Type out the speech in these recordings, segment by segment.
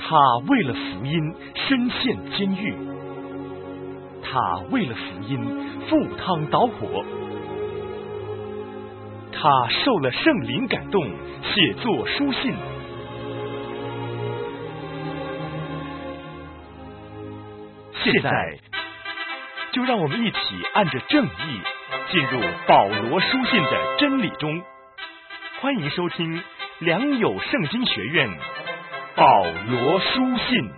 他为了福音身陷监狱，他为了福音赴汤蹈火，他受了圣灵感动，写作书信。现在就让我们一起按着正义进入保罗书信的真理中。欢迎收听良友圣经学院保罗书信。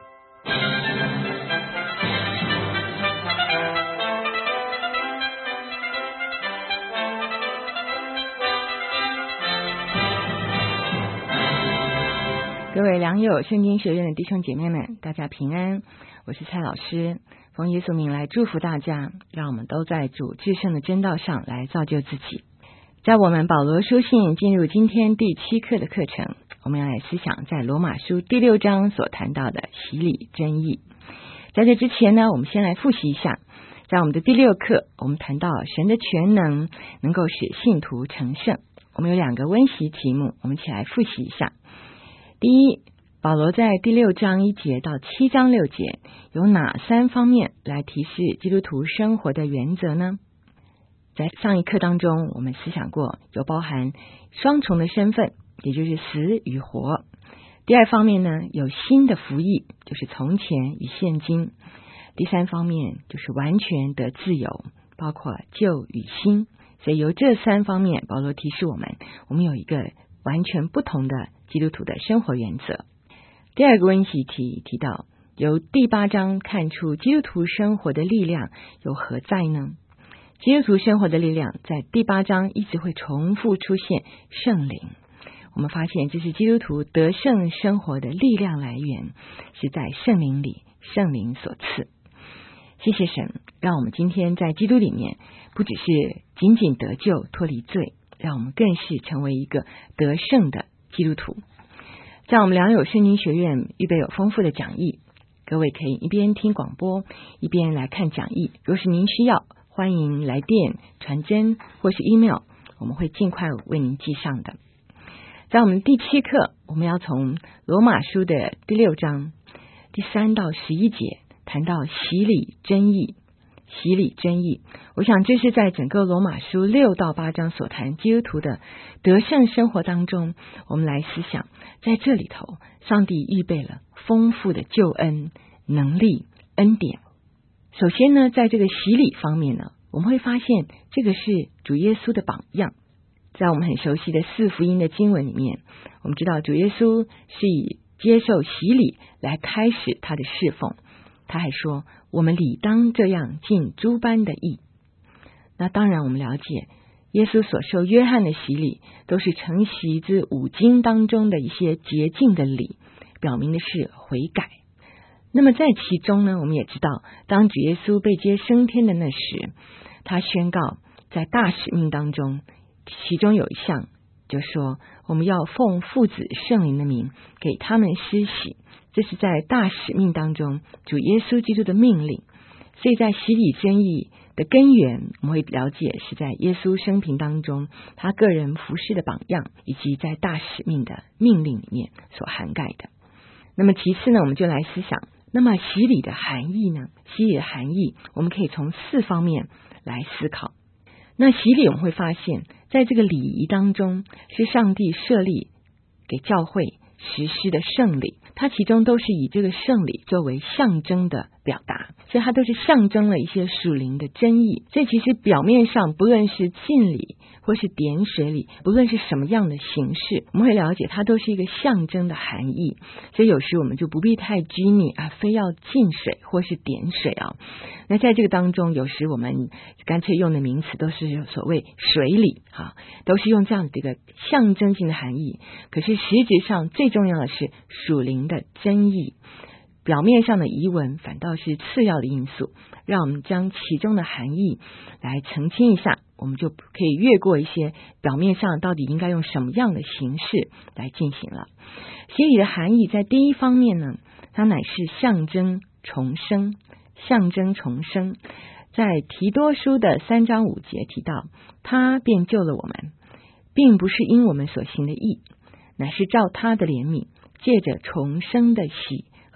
各位良友圣经学院的弟兄姐妹们，大家平安，我是蔡老师，奉耶稣名来祝福大家，让我们都在主至圣的真道上来造就自己。在我们保罗书信进入今天第7课的课程，我们要来思想在罗马书第6章所谈到的洗礼真义。在这之前呢，我们先来复习一下，在我们的第6课，我们谈到神的全能能够使信徒成圣。我们有2个温习题目，我们一起来复习一下。第一，保罗在第6章1节到7章6节有哪3方面来提示基督徒生活的原则呢？在上一课当中，我们思想过有包含双重的身份，也就是死与活。第2方面呢，有新的福音，就是从前与现今。第3方面就是完全的自由，包括旧与新。所以由这3方面，保罗提示我们有一个完全不同的基督徒的生活原则。第2个温习题提到，由第8章看出基督徒生活的力量有何在呢？基督徒生活的力量在第8章一直会重复出现圣灵。我们发现这是基督徒得胜生活的力量来源，是在圣灵里，圣灵所赐。谢谢神，让我们今天在基督里面不只是仅仅得救脱离罪，让我们更是成为一个得胜的基督徒。在我们良友圣经学院预备有丰富的讲义，各位可以一边听广播一边来看讲义。若是您需要，欢迎来电传真或是 email， 我们会尽快为您寄上的。在我们第7课，我们要从罗马书的第6章第3到11节谈到洗礼真义。洗礼真义，我想这是在整个罗马书6到8章所谈基督徒的得胜生活当中，我们来思想，在这里头上帝预备了丰富的救恩、能力、恩典。首先呢，在这个洗礼方面呢，我们会发现这个是主耶稣的榜样。在我们很熟悉的4福音的经文里面，我们知道主耶稣是以接受洗礼来开始他的侍奉。他还说，我们理当这样尽诸般的义。那当然我们了解，耶稣所受约翰的洗礼都是承袭自5经当中的一些洁净的礼，表明的是悔改。那么在其中呢，我们也知道，当主耶稣被接升天的那时，他宣告在大使命当中，其中有一项就说，我们要奉父子圣灵的名给他们施洗。这是在大使命当中主耶稣基督的命令。所以在洗礼真义的根源，我们会了解是在耶稣生平当中他个人服事的榜样，以及在大使命的命令里面所涵盖的。那么其次呢，我们就来思想，那么洗礼的含义呢？洗礼的含义我们可以从4方面来思考。那洗礼我们会发现，在这个礼仪当中是上帝设立给教会实施的圣礼，它其中都是以这个圣礼作为象征的表达，所以它都是象征了一些属灵的真义。所以其实表面上不论是浸礼或是点水礼，不论是什么样的形式，我们会了解它都是一个象征的含义。所以有时我们就不必太拘泥非要浸水或是点水那在这个当中，有时我们干脆用的名词都是所谓水礼都是用这样的一个象征性的含义。可是实质上最重要的是属灵的真义，表面上的仪文反倒是次要的因素。让我们将其中的含义来澄清一下，我们就可以越过一些表面上到底应该用什么样的形式来进行了。洗礼的含义在第1方面呢，它乃是象征重生。象征重生，在提多书的3章5节提到，他便救了我们，并不是因我们所行的义，乃是照他的怜悯，借着重生的喜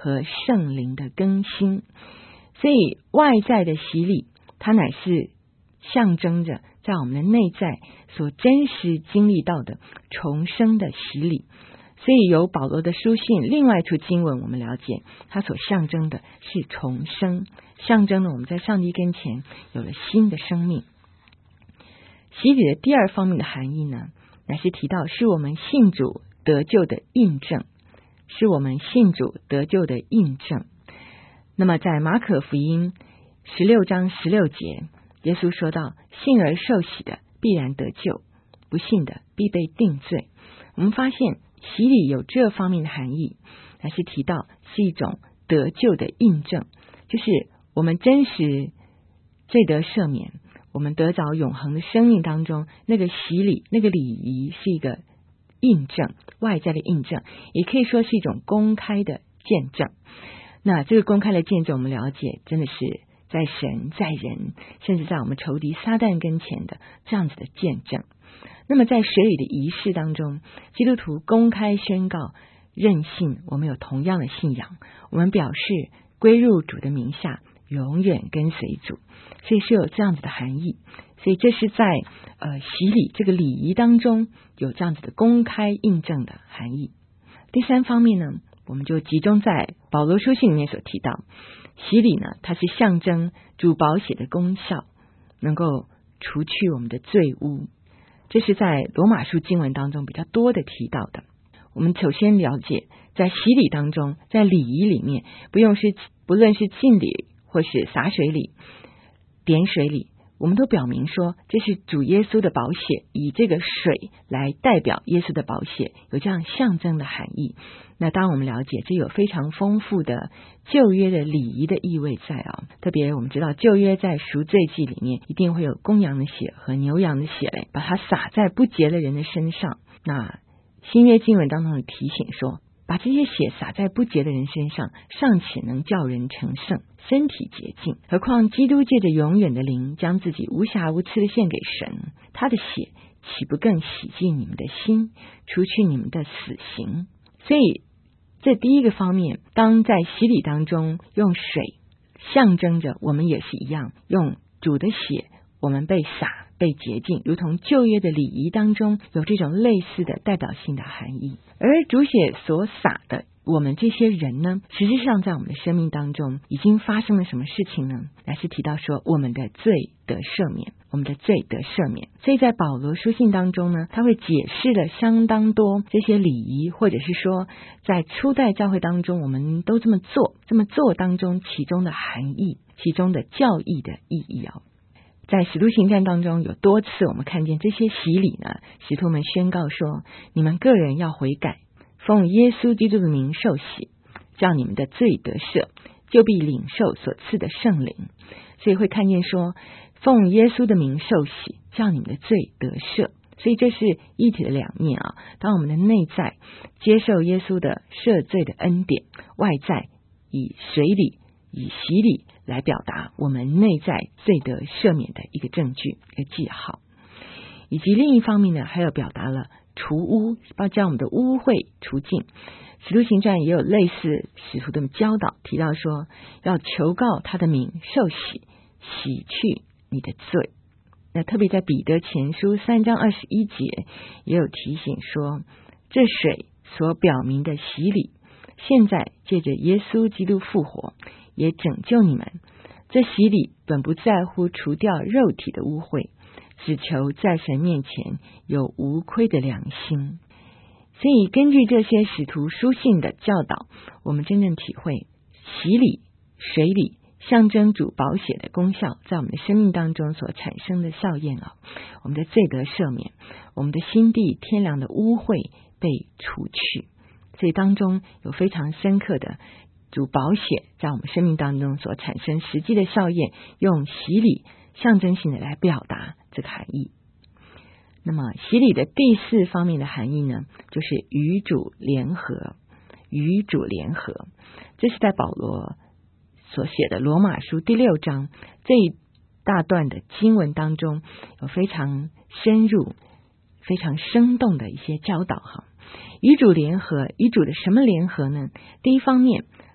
和圣灵的更新。所以外在的洗礼，它乃是象征着在我们的内在所真实经历到的重生的洗礼。所以由保罗的书信另外一处经文，我们了解它所象征的是重生，象征了我们在上帝跟前有了新的生命。洗礼的第二方面的含义呢，乃是提到是我们信主得救的印证，是我们信主得救的印证。那么在马可福音16章16节，耶稣说到，信而受洗的必然得救，不信的必被定罪。我们发现洗礼有这方面的含义，乃是提到是一种得救的印证，就是我们真实罪得赦免，我们得着永恒的生命当中，那个洗礼，那个礼仪是一个印证，外在的印证，也可以说是一种公开的见证。那这个公开的见证，我们了解真的是在神在人，甚至在我们仇敌撒旦跟前的这样子的见证。那么在水里的仪式当中，基督徒公开宣告认信我们有同样的信仰，我们表示归入主的名下，永远跟随主，所以是有这样子的含义。所以这是在洗礼这个礼仪当中有这样子的公开印证的含义。第三方面呢，我们就集中在保罗书信里面所提到，洗礼呢，它是象征主宝血的功效，能够除去我们的罪污。这是在罗马书经文当中比较多的提到的。我们首先了解，在洗礼当中，在礼仪里面，不论是浸礼或是洒水礼、点水礼，我们都表明说这是主耶稣的宝血，以这个水来代表耶稣的宝血，有这样象征的含义。那当我们了解这有非常丰富的旧约的礼仪的意味在特别我们知道旧约在赎罪祭里面一定会有公羊的血和牛羊的血把它洒在不洁的人的身上。那新约经文当中的提醒说，把这些血洒在不洁的人身上，尚且能叫人成圣，身体洁净，何况基督借着永远的灵将自己无瑕无疵的献给神，他的血岂不更洗净你们的心，除去你们的死刑？所以这第一个方面，当在洗礼当中用水象征着我们也是一样，用主的血我们被洒被洁净，如同旧约的礼仪当中有这种类似的代表性的含义。而主血所洒的我们这些人呢，实际上在我们的生命当中已经发生了什么事情呢？乃是提到说我们的罪得赦免，我们的罪得赦免。所以在保罗书信当中呢，他会解释了相当多这些礼仪，或者是说在初代教会当中我们都这么做当中其中的含义，其中的教义的意义在使徒行传当中有多次我们看见这些洗礼呢，使徒们宣告说，你们个人要悔改，奉耶稣基督的名受洗，叫你们的罪得赦，就必领受所赐的圣灵。所以会看见说，奉耶稣的名受洗，叫你们的罪得赦。所以这是一体的两面当我们的内在接受耶稣的赦罪的恩典，外在以水礼以洗礼来表达我们内在罪得赦免的一个证据，一个记号。以及另一方面呢，还有表达了除污，将我们的污秽除尽。使徒行传也有类似使徒的教导，提到说要求告他的名受洗，洗去你的罪。那特别在彼得前书3章21节也有提醒说，这水所表明的洗礼，现在借着耶稣基督复活，也拯救你们。这洗礼本不在乎除掉肉体的污秽，只求在神面前有无亏的良心。所以根据这些使徒书信的教导，我们真正体会洗礼、水礼象征主宝血的功效在我们的生命当中所产生的效验我们的罪得赦免，我们的心地天良的污秽被除去。所以当中有非常深刻的主宝血在我们生命当中所产生实际的效验，用洗礼象征性的来表达这个含义。那么洗礼的第四方面的含义呢，就是与主联合。与主联合，这是在保罗所写的罗马书第6章这一大段的经文当中有非常深入非常生动的一些教导与主联合，与主的什么联合呢？第一方面，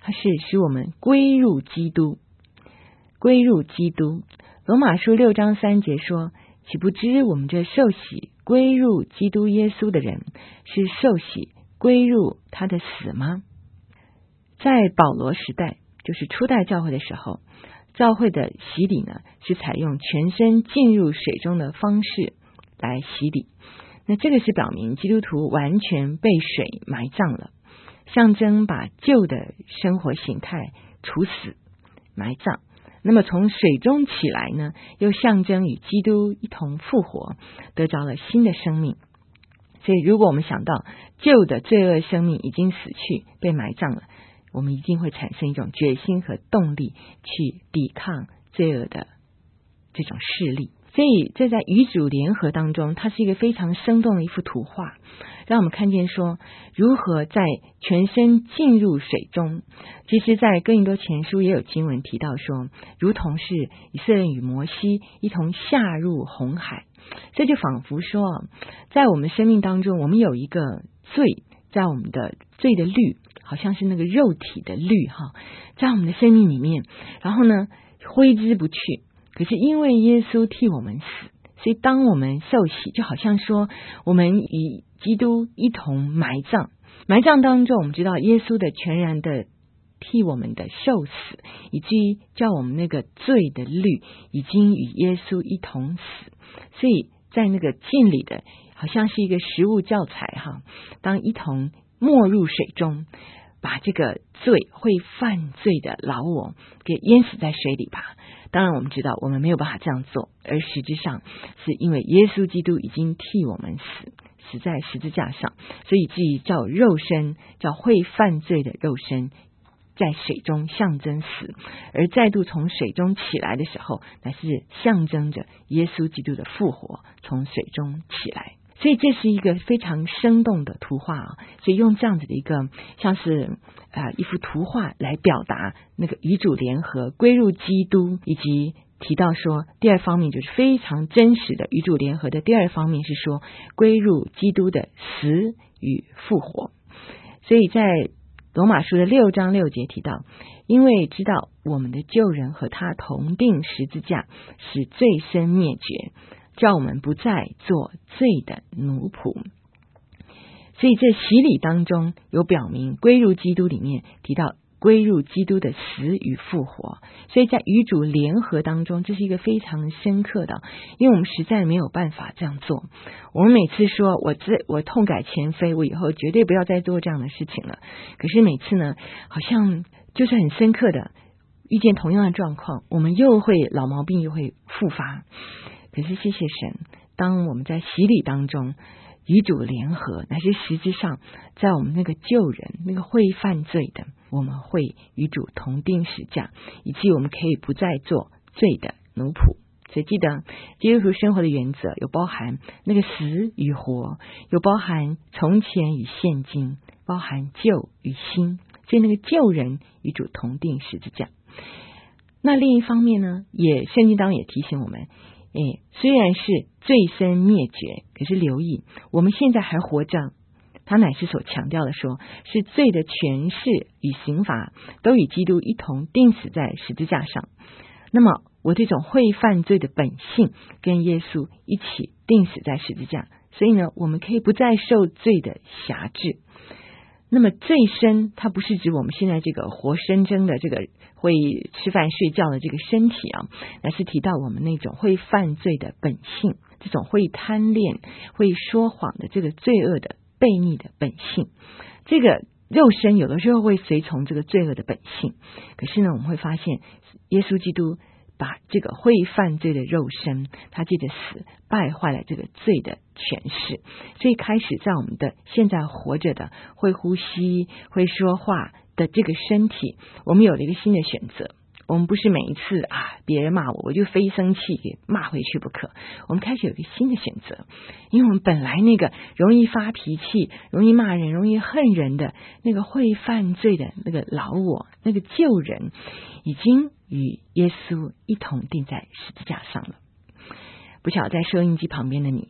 它是使我们归入基督。归入基督，罗马书6章3节说，岂不知我们这受洗归入基督耶稣的人，是受洗归入他的死吗？在保罗时代，就是初代教会的时候，教会的洗礼呢，是采用全身浸入水中的方式来洗礼。那这个是表明基督徒完全被水埋葬了，象征把旧的生活形态处死埋葬。那么从水中起来呢，又象征与基督一同复活，得着了新的生命。所以如果我们想到旧的罪恶生命已经死去被埋葬了，我们一定会产生一种决心和动力去抵抗罪恶的这种势力。所以这在与主联合当中，它是一个非常生动的一幅图画，让我们看见说如何在全身浸入水中。其实在哥林多前书也有经文提到说，如同是以色列与摩西一同下入红海。这就仿佛说，在我们生命当中，我们有一个罪，在我们的罪的律，好像是那个肉体的律在我们的生命里面，然后呢挥之不去。可是因为耶稣替我们死，所以当我们受洗，就好像说我们与基督一同埋葬。埋葬当中，我们知道耶稣的全然的替我们的受死，以至于叫我们那个罪的律已经与耶稣一同死。所以在那个浸礼的好像是一个实物教材当一同没入水中，把这个罪会犯罪的老我给淹死在水里吧。当然我们知道我们没有办法这样做，而实质上是因为耶稣基督已经替我们死在十字架上，所以至于叫肉身，叫会犯罪的肉身在水中象征死，而再度从水中起来的时候，乃是象征着耶稣基督的复活，从水中起来。所以这是一个非常生动的图画所以用这样子的一个像是一幅图画来表达那个与主联合归入基督，以及提到说第二方面就是非常真实的与主联合的第二方面是说归入基督的死与复活。所以在罗马书的6章6节提到，因为知道我们的旧人和他同定十字架，使罪身灭绝，叫我们不再做罪的奴仆。所以这洗礼当中有表明归入基督里面提到归入基督的死与复活，所以在与主联合当中，这是一个非常深刻的，因为我们实在没有办法这样做。我们每次说我痛改前非，我以后绝对不要再做这样的事情了，可是每次呢好像就是很深刻的遇见同样的状况，我们又会老毛病又会复发。可是谢谢神，当我们在洗礼当中与主联合，乃是实质上在我们那个旧人，那个会犯罪的，我们会与主同定十架，以及我们可以不再做罪的奴仆。所以记得基督徒生活的原则有包含那个死与活，有包含从前与现今，包含旧与新。所以那个旧人与主同定十字架。那另一方面呢，圣经当然也提醒我们，虽然是罪身灭绝，可是留意我们现在还活着，他乃是所强调的说，是罪的权势与刑罚都与基督一同钉死在十字架上。那么我这种会犯罪的本性跟耶稣一起钉死在十字架，所以呢我们可以不再受罪的辖制。那么罪身它不是指我们现在这个活生生的这个会吃饭睡觉的这个身体乃是提到我们那种会犯罪的本性，这种会贪恋会说谎的这个罪恶的悖逆的本性。这个肉身有的时候会随从这个罪恶的本性，可是呢我们会发现耶稣基督把这个会犯罪的肉身，他借着死败坏了这个罪的权势，所以开始在我们的现在活着的会呼吸会说话的这个身体，我们有了一个新的选择。我们不是每一次别人骂我就非生气给骂回去不可，我们开始有一个新的选择。因为我们本来那个容易发脾气容易骂人容易恨人的那个会犯罪的那个老我，那个旧人已经与耶稣一同钉在十字架上了。不晓得在收音机旁边的你，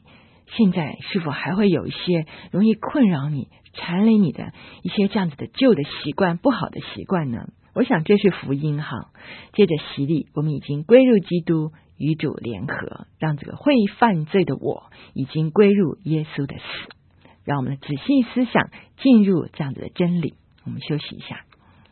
现在是否还会有一些容易困扰你、缠累你的一些这样子的旧的习惯、不好的习惯呢？我想这是福音哈。接着洗礼，我们已经归入基督，与主联合，让这个会犯罪的我已经归入耶稣的死。让我们仔细思想，进入这样子的真理。我们休息一下。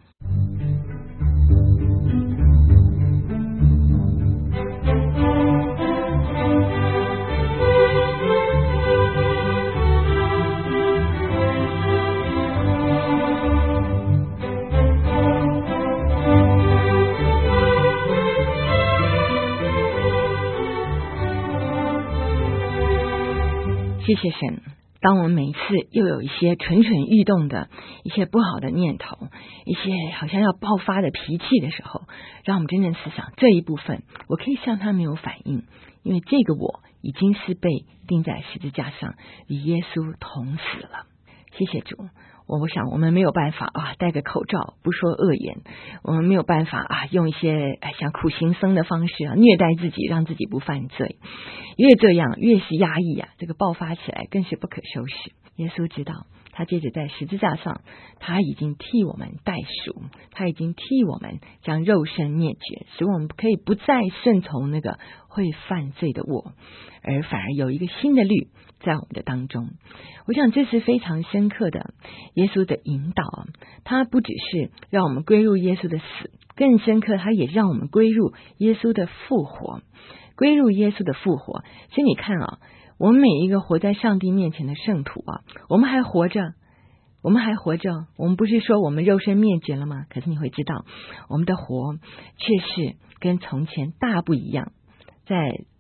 谢谢神，当我们每一次又有一些蠢蠢欲动的一些不好的念头，一些好像要爆发的脾气的时候，让我们真正思想这一部分，我可以向他没有反应，因为这个我已经是被钉在十字架上，与耶稣同死了。谢谢主。我想我们没有办法戴个口罩不说恶言，我们没有办法用一些像苦行僧的方式虐待自己，让自己不犯罪。越这样越是压抑这个爆发起来更是不可收拾。耶稣知道，他接着在十字架上，他已经替我们代赎，他已经替我们将肉身灭绝，使我们可以不再顺从那个会犯罪的我，而反而有一个新的律在我们的当中。我想这是非常深刻的耶稣的引导，他不只是让我们归入耶稣的死，更深刻他也让我们归入耶稣的复活，归入耶稣的复活。所以你看我们每一个活在上帝面前的圣徒我们还活着，我们不是说我们肉身灭绝了吗？可是你会知道，我们的活却是跟从前大不一样。在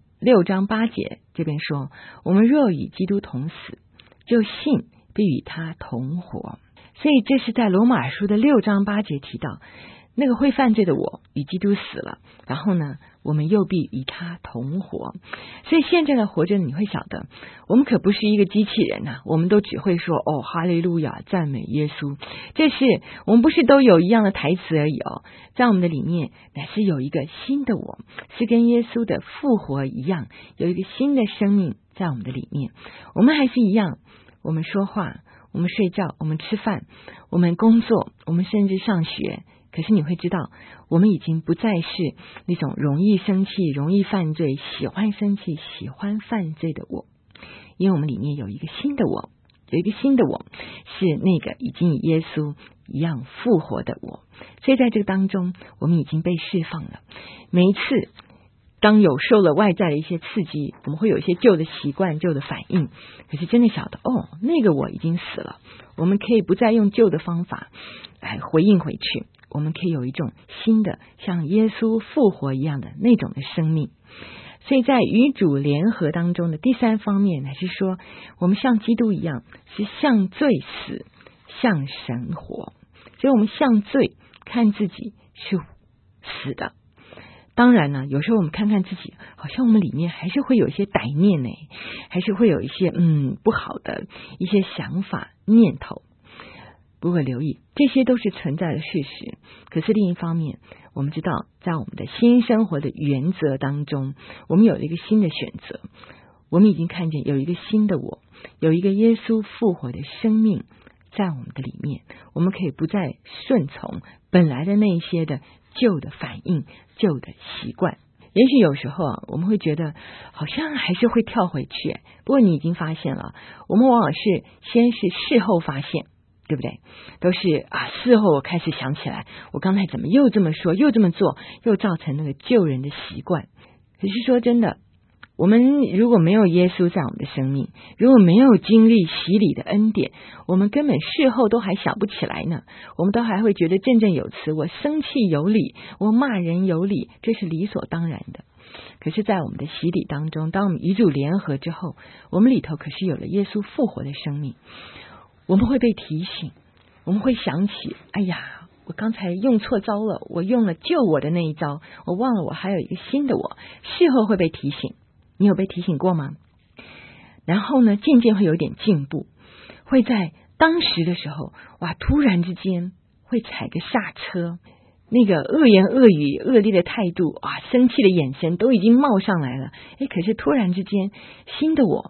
6章8节这边说，我们若与基督同死，就信必与他同活。所以这是在罗马尔书的6章8节提到，那个会犯罪的我与基督死了，然后呢，我们又必与他同活。所以现在的活着，你会晓得，我们可不是一个机器人我们都只会说哈利路亚，赞美耶稣。这是我们不是都有一样的台词而已在我们的里面乃是有一个新的我，是跟耶稣的复活一样，有一个新的生命在我们的里面。我们还是一样，我们说话，我们睡觉，我们吃饭，我们工作，我们甚至上学。可是你会知道，我们已经不再是那种容易生气、容易犯罪、喜欢生气、喜欢犯罪的我，因为我们里面有一个新的我，是那个已经与耶稣一样复活的我。所以在这个当中，我们已经被释放了。每一次当有受了外在的一些刺激，我们会有一些旧的习惯、旧的反应，可是真的晓得那个我已经死了，我们可以不再用旧的方法来回应回去，我们可以有一种新的像耶稣复活一样的那种的生命。所以在与主联合当中的第三方面，乃是说我们像基督一样，是向罪死，向神活。所以我们向罪看自己是死的。当然呢，有时候我们看看自己，好像我们里面还是会有一些歹念还是会有一些不好的一些想法念头。不过留意，这些都是存在的事实。可是另一方面，我们知道在我们的新生活的原则当中，我们有了一个新的选择。我们已经看见有一个新的我，有一个耶稣复活的生命在我们的里面，我们可以不再顺从本来的那一些的旧的反应、旧的习惯。也许有时候我们会觉得好像还是会跳回去，不过你已经发现了，我们往往是先是事后发现，对不对？都是事后我开始想起来，我刚才怎么又这么说，又这么做，又造成那个旧人的习惯。可是说真的，我们如果没有耶稣在我们的生命，如果没有经历洗礼的恩典，我们根本事后都还想不起来呢。我们都还会觉得振振有词，我生气有理，我骂人有理，这是理所当然的。可是在我们的洗礼当中，当我们与主联合之后，我们里头可是有了耶稣复活的生命。我们会被提醒，我们会想起，哎呀，我刚才用错招了，我用了救我的那一招，我忘了我还有一个新的我。事后会被提醒，你有被提醒过吗？然后呢，渐渐会有点进步，会在当时的时候，突然之间会踩个刹车，那个恶言恶语、恶劣的态度，生气的眼神都已经冒上来了。可是突然之间，新的我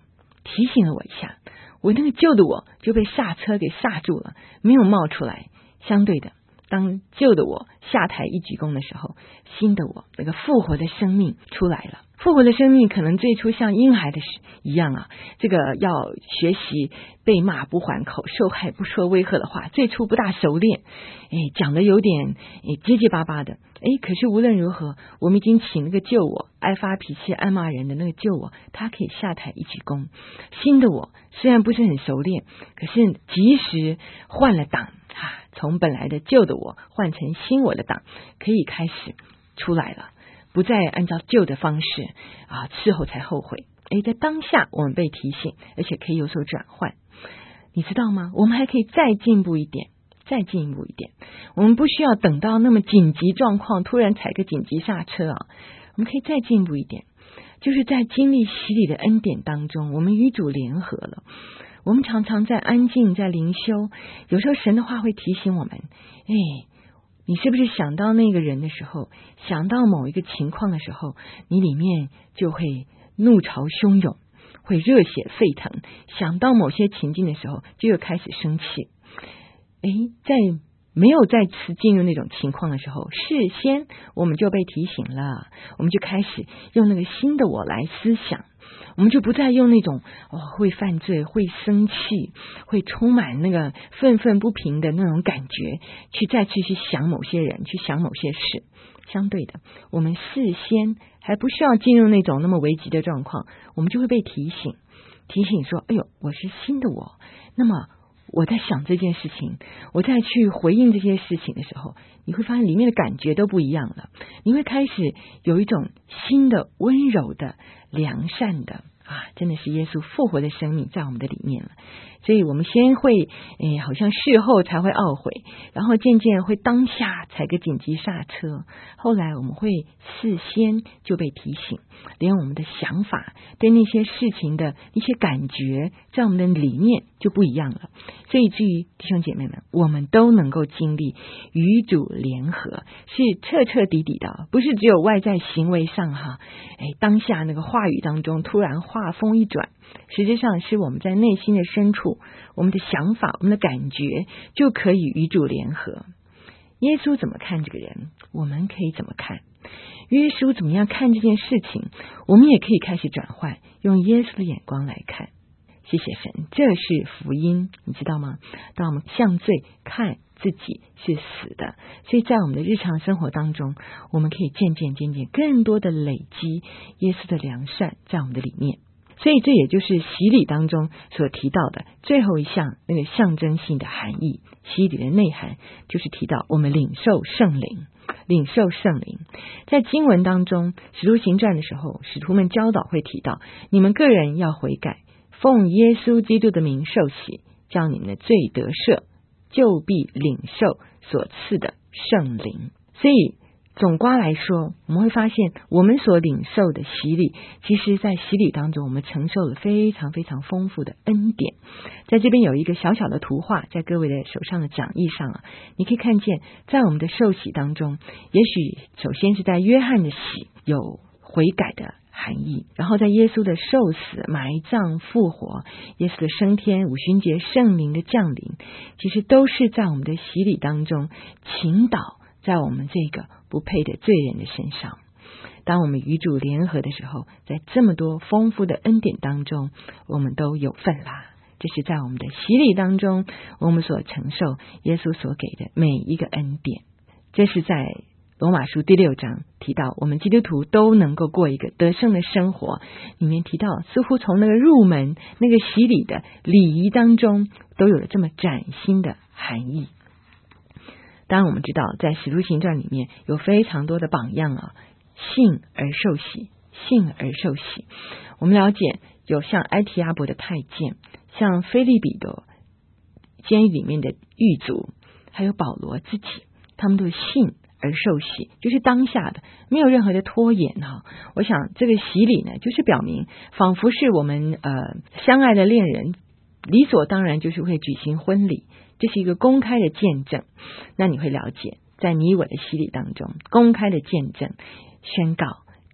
提醒了我一下，我那个旧的我就被刹车给刹住了，没有冒出来。相对的，当旧的我下台一鞠躬的时候，新的我那个复活的生命出来了。复活的生命可能最初像婴孩的一样啊，这个要学习被骂不还口，受害不说威吓的话，最初不大熟练，讲的有点结结巴巴的，可是无论如何，我们已经请那个旧我爱发脾气爱骂人的那个旧我，他可以下台一鞠躬。新的我虽然不是很熟练，可是即使换了档从本来的旧的我换成新我的档，可以开始出来了，不再按照旧的方式事后才后悔。在当下我们被提醒，而且可以有所转换。你知道吗？我们还可以再进步一点，再进一步一点。我们不需要等到那么紧急状况突然踩个紧急刹车我们可以再进一步一点，就是在经历洗礼的恩典当中，我们与主联合了。我们常常在安静在灵修，有时候神的话会提醒我们，你是不是想到那个人的时候，想到某一个情况的时候，你里面就会怒潮汹涌，会热血沸腾，想到某些情境的时候就又开始生气。在没有再次进入那种情况的时候，事先我们就被提醒了，我们就开始用那个新的我来思想，我们就不再用那种会犯罪会生气会充满那个愤愤不平的那种感觉去再次去想某些人，去想某些事。相对的，我们事先还不需要进入那种那么危急的状况，我们就会被提醒说，我是新的我。那么我在想这件事情，我再去回应这些事情的时候，你会发现里面的感觉都不一样了，你会开始有一种新的温柔的良善的真的是耶稣复活的生命在我们的里面了。所以我们先会好像事后才会懊悔，然后渐渐会当下踩个紧急刹车，后来我们会事先就被提醒，连我们的想法对那些事情的一些感觉在我们的里面就不一样了。所以至于弟兄姐妹们，我们都能够经历与主联合，是彻彻底底的，不是只有外在行为上当下那个话语当中突然话锋一转，实际上是我们在内心的深处，我们的想法我们的感觉就可以与主联合。耶稣怎么看这个人，我们可以怎么看？耶稣怎么样看这件事情，我们也可以开始转换，用耶稣的眼光来看。谢谢神，这是福音，你知道吗？当我们向罪看自己是死的，所以在我们的日常生活当中，我们可以渐渐更多的累积耶稣的良善在我们的里面。所以这也就是洗礼当中所提到的最后一项那个象征性的含义。洗礼的内涵就是提到我们领受圣灵。在经文当中使徒行传的时候，使徒们教导会提到，你们个人要悔改，奉耶稣基督的名受洗，叫你们的罪得赦，就必领受所赐的圣灵。所以总括来说，我们会发现我们所领受的洗礼，其实在洗礼当中我们承受了非常非常丰富的恩典。在这边有一个小小的图画在各位的手上的讲义上你可以看见在我们的受洗当中，也许首先是在约翰的洗有悔改的含义，然后在耶稣的受死埋葬复活，耶稣的升天五旬节圣灵的降临，其实都是在我们的洗礼当中倾倒在我们这个不配的罪人的身上。当我们与主联合的时候，在这么多丰富的恩典当中，我们都有份啦。这是在我们的洗礼当中我们所承受耶稣所给的每一个恩典。这是在罗马书第6章提到我们基督徒都能够过一个得胜的生活，里面提到似乎从那个入门那个洗礼的礼仪当中都有了这么崭新的含义。当然我们知道在使徒行传里面有非常多的榜样信而受洗，信而受洗。我们了解有像埃提阿伯的太监，像腓利比的监狱里面的狱卒，还有保罗自己，他们都信而受洗，就是当下的，没有任何的拖延我想这个洗礼呢，就是表明仿佛是我们相爱的恋人理所当然就是会举行婚礼，这是一个公开的见证。那你会了解在你我的洗礼当中，公开的见证宣告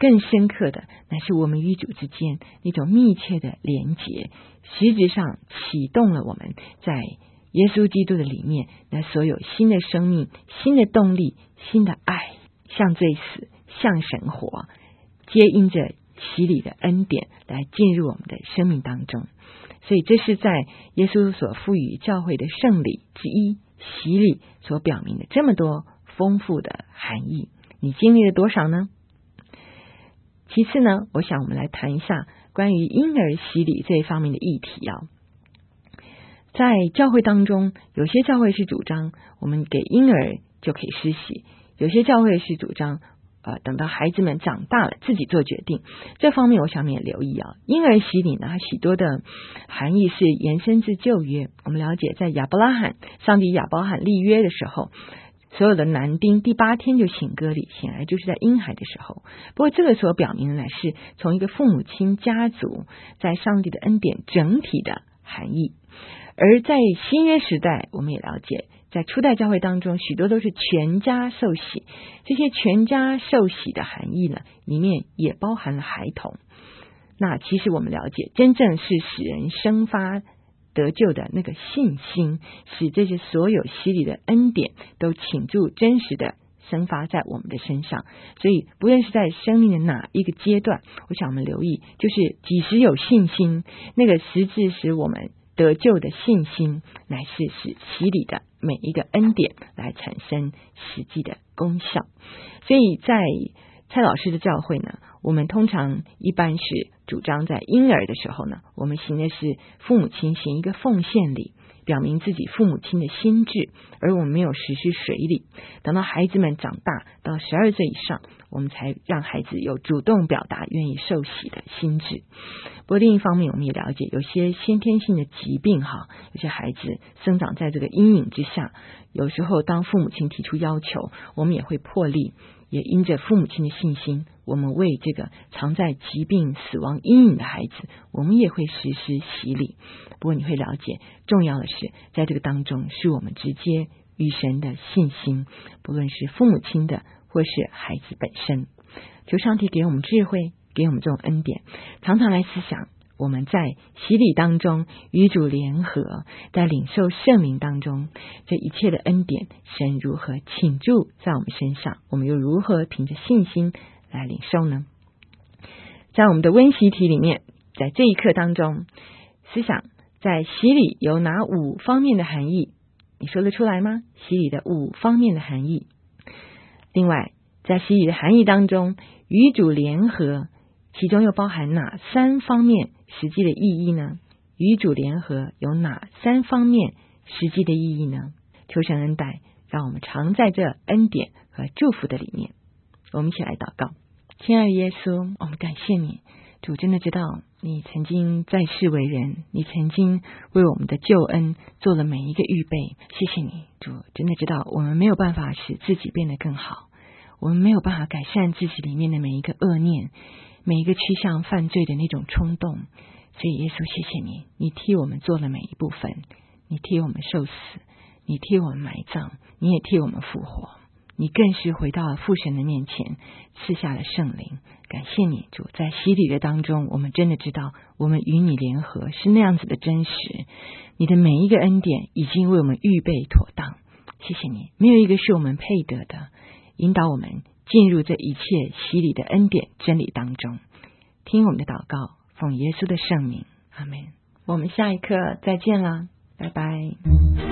更深刻的乃是我们与主之间那种密切的连结，实质上启动了我们在耶稣基督的里面那所有新的生命、新的动力、新的爱，像罪死，像神活，皆因着洗礼的恩典来进入我们的生命当中。所以这是在耶稣所赋予教会的圣礼之一，洗礼所表明的这么多丰富的含义，你经历了多少呢？其次呢，我想我们来谈一下关于婴儿洗礼这一方面的议题啊。在教会当中，有些教会是主张我们给婴儿就可以施洗，有些教会是主张等到孩子们长大了自己做决定。这方面我想我们也留意啊。婴儿洗礼呢，它许多的含义是延伸自旧约。我们了解在上帝亚伯拉罕立约的时候，所有的男丁第8天就醒割礼，显然就是在婴孩的时候。不过这个所表明的乃是从一个父母亲家族在上帝的恩典整体的含义。而在新约时代，我们也了解在初代教会当中，许多都是全家受洗。这些全家受洗的含义呢，里面也包含了孩童。那其实我们了解，真正是使人生发得救的那个信心，使这些所有洗礼的恩典都倾注真实的生发在我们的身上。所以不论是在生命的哪一个阶段，我想我们留意，就是几时有信心，那个实质使我们得救的信心，乃是使洗礼的每一个恩典来产生实际的功效。所以在蔡老师的教会呢，我们通常一般是主张在婴儿的时候呢，我们行的是父母亲行一个奉献礼，表明自己父母亲的心志，而我们没有实施水礼。等到孩子们长大到12岁以上，我们才让孩子有主动表达愿意受洗的心志。不过另一方面，我们也了解有些先天性的疾病有些孩子生长在这个阴影之下，有时候当父母亲提出要求，我们也会破例，也因着父母亲的信心，我们为这个藏在疾病死亡阴影的孩子，我们也会实施洗礼。不过你会了解，重要的是在这个当中是我们直接与神的信心，不论是父母亲的或是孩子本身。求上帝给我们智慧，给我们这种恩典，常常来思想我们在洗礼当中与主联合，在领受圣灵当中，这一切的恩典神如何倾注在我们身上，我们又如何凭着信心来领受呢？在我们的温习题里面，在这一课当中思想在洗礼有哪5方面的含义，你说得出来吗？洗礼的5方面的含义。另外在洗礼的含义当中，与主联合其中又包含哪3方面实际的意义呢？与主联合有哪3方面实际的意义呢？求神恩待，让我们常在这恩典和祝福的里面。我们一起来祷告。亲爱的耶稣，我们感谢你，主真的知道你曾经在世为人，你曾经为我们的救恩做了每一个预备。谢谢你，主真的知道我们没有办法使自己变得更好，我们没有办法改善自己里面的每一个恶念，每一个趋向犯罪的那种冲动。所以耶稣，谢谢你，你替我们做了每一部分，你替我们受死，你替我们埋葬，你也替我们复活，你更是回到了父神的面前，赐下了圣灵。感谢你主，在洗礼的当中，我们真的知道我们与你联合是那样子的真实，你的每一个恩典已经为我们预备妥当。谢谢你，没有一个是我们配得的，引导我们进入这一切洗礼的恩典真理当中。听我们的祷告，奉耶稣的圣名，阿们。我们下一课再见啦，拜拜。